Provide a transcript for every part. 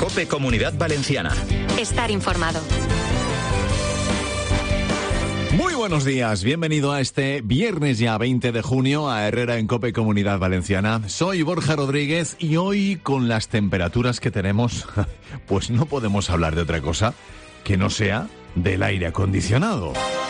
COPE Comunidad Valenciana. Estar informado. Muy buenos días, bienvenido a este viernes ya 20 de junio a Herrera en COPE Comunidad Valenciana. Soy Borja Rodríguez y hoy con las temperaturas que tenemos, pues no podemos hablar de otra cosa que no sea del aire acondicionado.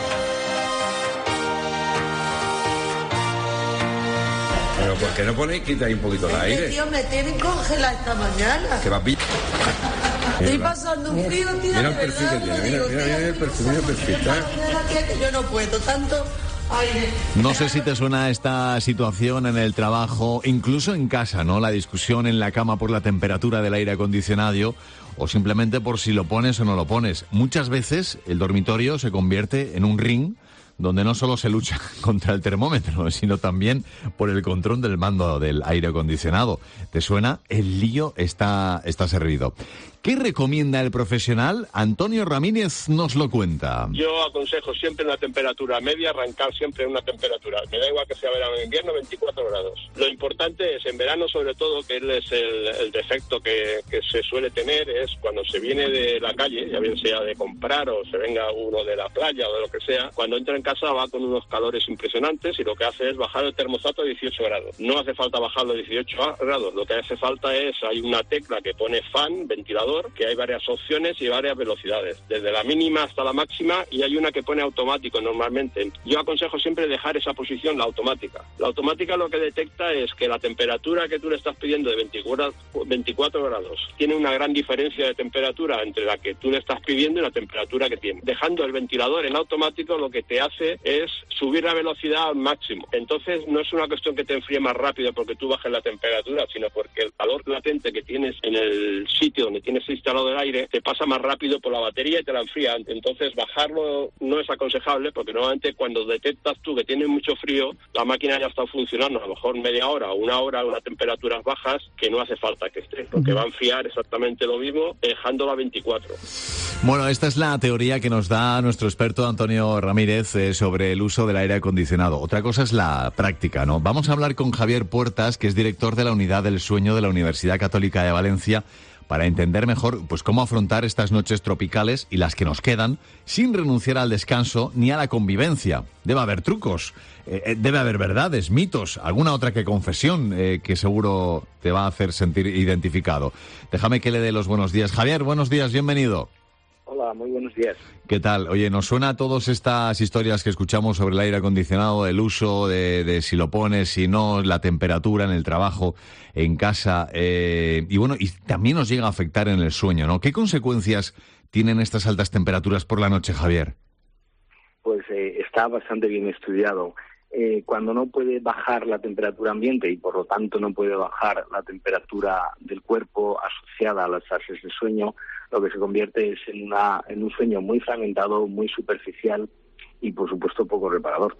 Pero ¿por qué no ponéis quita ahí un poquito el aire? Tío, me tienen congelada esta mañana. Que va a Estoy pasando un frío, tío. Mira el perfil que tiene, mira el perfil, Que yo no puedo tanto aire. No sé si te suena esta situación en el trabajo, incluso en casa, ¿no? La discusión en la cama por la temperatura del aire acondicionado o simplemente por si lo pones o no lo pones. Muchas veces el dormitorio se convierte en un ring donde no solo se lucha contra el termómetro, sino también por el control del mando del aire acondicionado. ¿Te suena? El lío está servido. ¿Qué recomienda el profesional? Antonio Ramírez nos lo cuenta. Yo aconsejo siempre una temperatura media, arrancar siempre en una temperatura. Me da igual que sea verano o invierno, 24 grados. Lo importante es, en verano sobre todo, que es el defecto que se suele tener, es cuando se viene de la calle, ya bien sea de comprar o se venga uno de la playa o de lo que sea, cuando entra en casa va con unos calores impresionantes y lo que hace es bajar el termostato a 18 grados. No hace falta bajarlo a 18 grados, lo que hace falta es, hay una tecla que pone fan, ventilador, que hay varias opciones y varias velocidades, desde la mínima hasta la máxima, y hay una que pone automático normalmente. Yo aconsejo siempre dejar esa posición, la automática. La automática lo que detecta es que la temperatura que tú le estás pidiendo de 24 grados tiene una gran diferencia de temperatura entre la que tú le estás pidiendo y la temperatura que tiene. Dejando el ventilador en automático lo que te hace es subir la velocidad al máximo. Entonces no es una cuestión que te enfríe más rápido porque tú bajes la temperatura, sino porque el calor latente que tienes en el sitio donde tienes instalado el aire te pasa más rápido por la batería y te la enfría. Entonces bajarlo no es aconsejable porque normalmente cuando detectas tú que tienes mucho frío, la máquina ya está funcionando a lo mejor media hora o una hora a unas temperaturas bajas que no hace falta que esté, porque va a enfriar exactamente lo mismo dejándola a 24. Bueno, esta es la teoría que nos da nuestro experto Antonio Ramírez sobre el uso del aire acondicionado. Otra cosa es la práctica, ¿no? Vamos a hablar con Javier Puertas, que es director de la Unidad del Sueño de la Universidad Católica de Valencia, para entender mejor pues cómo afrontar estas noches tropicales y las que nos quedan sin renunciar al descanso ni a la convivencia. Debe haber trucos, debe haber verdades, mitos, alguna otra que confesión que seguro te va a hacer sentir identificado. Déjame que le dé los buenos días. Javier, buenos días, bienvenido. Hola, muy buenos días. ¿Qué tal? Oye, nos suena a todas estas historias que escuchamos sobre el aire acondicionado, el uso de si lo pones, si no, la temperatura en el trabajo, en casa, y bueno, y también nos llega a afectar en el sueño, ¿no? ¿Qué consecuencias tienen estas altas temperaturas por la noche, Javier? Pues está bastante bien estudiado. Cuando no puede bajar la temperatura ambiente y por lo tanto no puede bajar la temperatura del cuerpo asociada a las fases de sueño, lo que se convierte es en un sueño muy fragmentado, muy superficial y por supuesto poco reparador.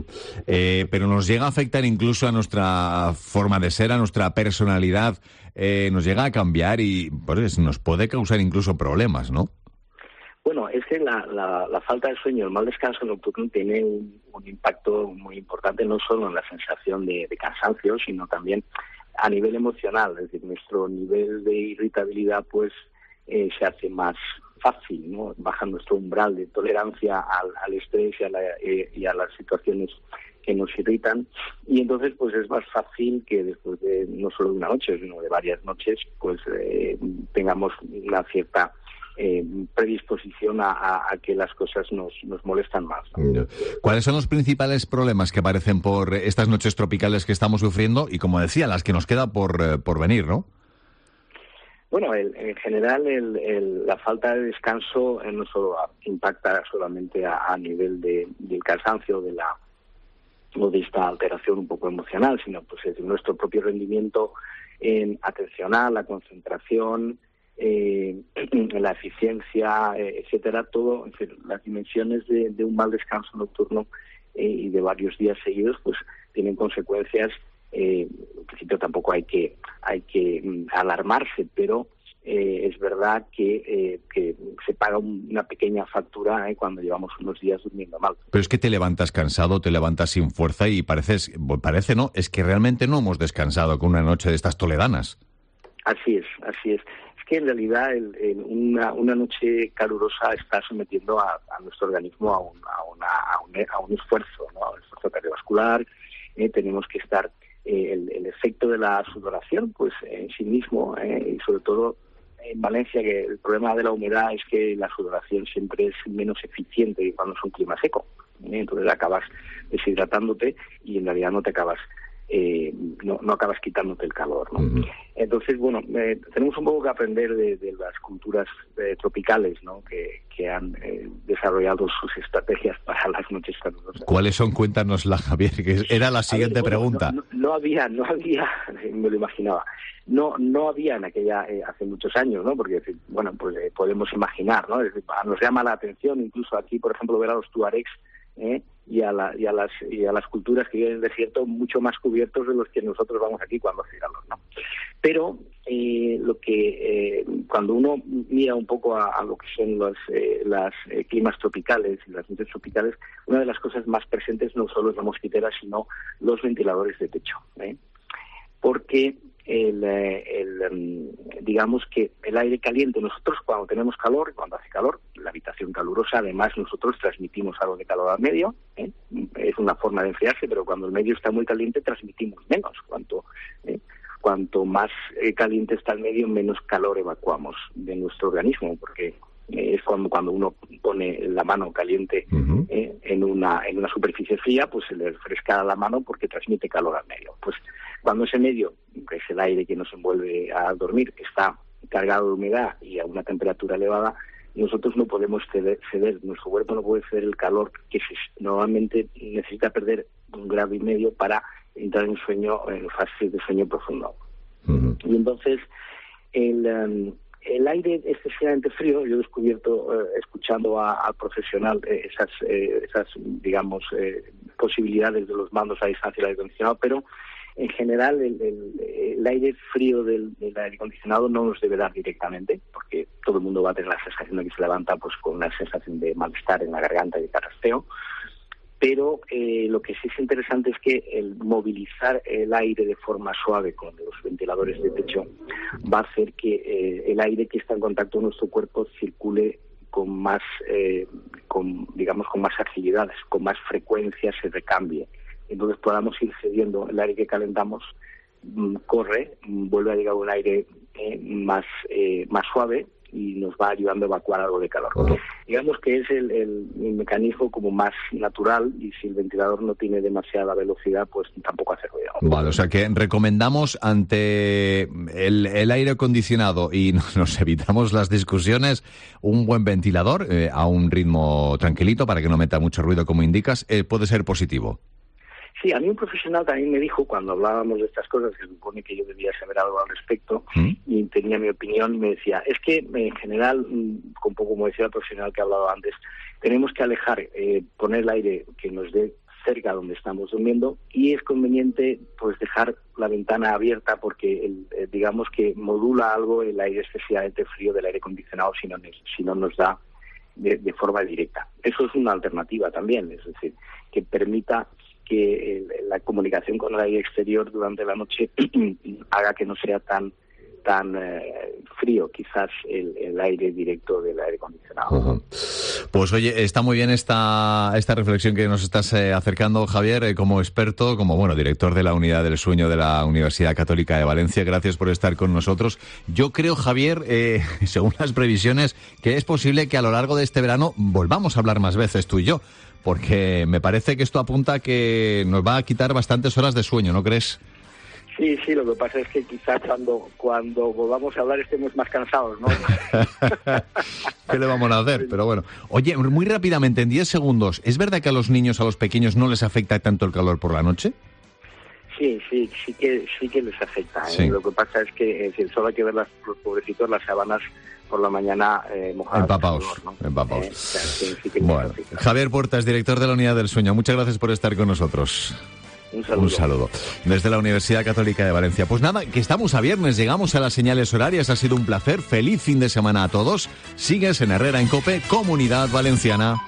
Pero nos llega a afectar incluso a nuestra forma de ser, a nuestra personalidad, nos llega a cambiar y pues, nos puede causar incluso problemas, ¿no? Bueno, es que la falta de sueño, el mal descanso nocturno tiene un impacto muy importante no solo en la sensación de cansancio, sino también a nivel emocional. Es decir, nuestro nivel de irritabilidad pues se hace más fácil, ¿no? Baja nuestro umbral de tolerancia al estrés y a las situaciones que nos irritan, y entonces pues es más fácil que después de no solo de una noche, sino de varias noches, pues tengamos una cierta predisposición a que las cosas nos molestan más, ¿no? ¿Cuáles son los principales problemas que aparecen por estas noches tropicales que estamos sufriendo y, como decía, las que nos queda por venir, ¿no? Bueno, en general la falta de descanso no solo impacta solamente a nivel del cansancio o de esta alteración un poco emocional, sino pues es nuestro propio rendimiento en atencional, la concentración, la eficiencia, etcétera, todo, en fin, las dimensiones de un mal descanso nocturno y de varios días seguidos, pues tienen consecuencias. En principio tampoco hay que alarmarse, pero es verdad que se paga una pequeña factura cuando llevamos unos días durmiendo mal. Pero es que te levantas cansado, te levantas sin fuerza y parece, ¿no? Es que realmente no hemos descansado con una noche de estas toledanas. Así es. Es que en realidad una noche calurosa está sometiendo a nuestro organismo a un esfuerzo, ¿no? Un esfuerzo cardiovascular. Tenemos que estar el efecto de la sudoración, pues en sí mismo, y sobre todo en Valencia, que el problema de la humedad es que la sudoración siempre es menos eficiente que cuando es un clima seco. Entonces acabas deshidratándote y en realidad no te acabas no acabas quitándote el calor, ¿no? Uh-huh. Entonces, bueno, tenemos un poco que aprender de las culturas tropicales, ¿no? Que han desarrollado sus estrategias para las noches calurosas. ¿Cuáles son? Cuéntanosla, Javier, que era la siguiente pregunta. No había, me lo imaginaba. No había en aquella hace muchos años, ¿no? Porque, bueno, pues podemos imaginar, ¿no? Nos llama la atención, incluso aquí, por ejemplo, ver a los tuaregs, y a las culturas que viven en el desierto mucho más cubiertos de los que nosotros vamos aquí cuando hace calor, ¿no? Pero cuando uno mira un poco a lo que son los climas tropicales y las noches tropicales, una de las cosas más presentes no solo es la mosquitera, sino los ventiladores de techo, porque digamos que el aire caliente, nosotros cuando tenemos calor, cuando hace calor, la habitación calurosa, además nosotros transmitimos algo de calor al medio, es una forma de enfriarse, pero cuando el medio está muy caliente transmitimos menos. Cuanto más caliente está el medio, menos calor evacuamos de nuestro organismo, porque es cuando uno pone la mano caliente uh-huh. En una superficie fría, pues se le refresca la mano porque transmite calor al medio. Pues cuando ese medio, que es el aire que nos envuelve a dormir, está cargado de humedad y a una temperatura elevada, nosotros no podemos ceder, nuestro cuerpo no puede ceder el calor que normalmente necesita perder 1,5 grados para entrar en sueño, en fases de sueño profundo. Uh-huh. Y entonces el aire excesivamente frío, yo he descubierto escuchando al profesional esas digamos posibilidades de los mandos a distancia del aire acondicionado, pero en general el aire frío del aire acondicionado no nos debe dar directamente, porque todo el mundo va a tener la sensación de que se levanta pues con una sensación de malestar en la garganta y de carraspeo. Pero lo que sí es interesante es que el movilizar el aire de forma suave con los ventiladores de techo va a hacer que el aire que está en contacto con nuestro cuerpo circule con más agilidad, con más frecuencia, se recambie. Entonces podamos ir cediendo el aire que calentamos, corre, vuelve a llegar un aire más suave y nos va ayudando a evacuar algo de calor. Uh-huh. Digamos que es el mecanismo como más natural, y si el ventilador no tiene demasiada velocidad, pues tampoco hace ruido. Vale, o sea que recomendamos ante el aire acondicionado y nos evitamos las discusiones, un buen ventilador a un ritmo tranquilito para que no meta mucho ruido, como indicas, puede ser positivo. Sí, a mí un profesional también me dijo, cuando hablábamos de estas cosas, que se supone que yo debía saber algo al respecto, y tenía mi opinión, y me decía, es que en general, un poco como decía el profesional que he hablado antes, tenemos que alejar, poner el aire que nos dé cerca donde estamos durmiendo, y es conveniente pues dejar la ventana abierta porque digamos que modula algo el aire excesivamente frío del aire acondicionado si no nos da de forma directa. Eso es una alternativa también, es decir, que permita que la comunicación con el aire exterior durante la noche haga que no sea tan frío quizás el aire directo del aire acondicionado. Uh-huh. Pues oye, está muy bien esta reflexión que nos estás acercando, Javier, como experto, como director de la Unidad del Sueño de la Universidad Católica de Valencia. Gracias por estar con nosotros. Yo creo, Javier, según las previsiones, que es posible que a lo largo de este verano volvamos a hablar más veces tú y yo, porque me parece que esto apunta a que nos va a quitar bastantes horas de sueño, ¿no crees? Sí, lo que pasa es que quizás cuando volvamos a hablar estemos más cansados, ¿no? ¿Qué le vamos a hacer? Pero bueno. Oye, muy rápidamente, en 10 segundos, ¿es verdad que a los niños, a los pequeños, no les afecta tanto el calor por la noche? Sí que les afecta. Sí. Lo que pasa es que solo hay que ver los pobrecitos, las sábanas por la mañana mojadas. Empapaos. Sí que bueno, Javier Puertas, director de la Unidad del Sueño, muchas gracias por estar con nosotros. Un saludo. Desde la Universidad Católica de Valencia. Pues nada, que estamos a viernes, llegamos a las señales horarias, ha sido un placer, feliz fin de semana a todos. Sigues en Herrera en COPE, Comunidad Valenciana.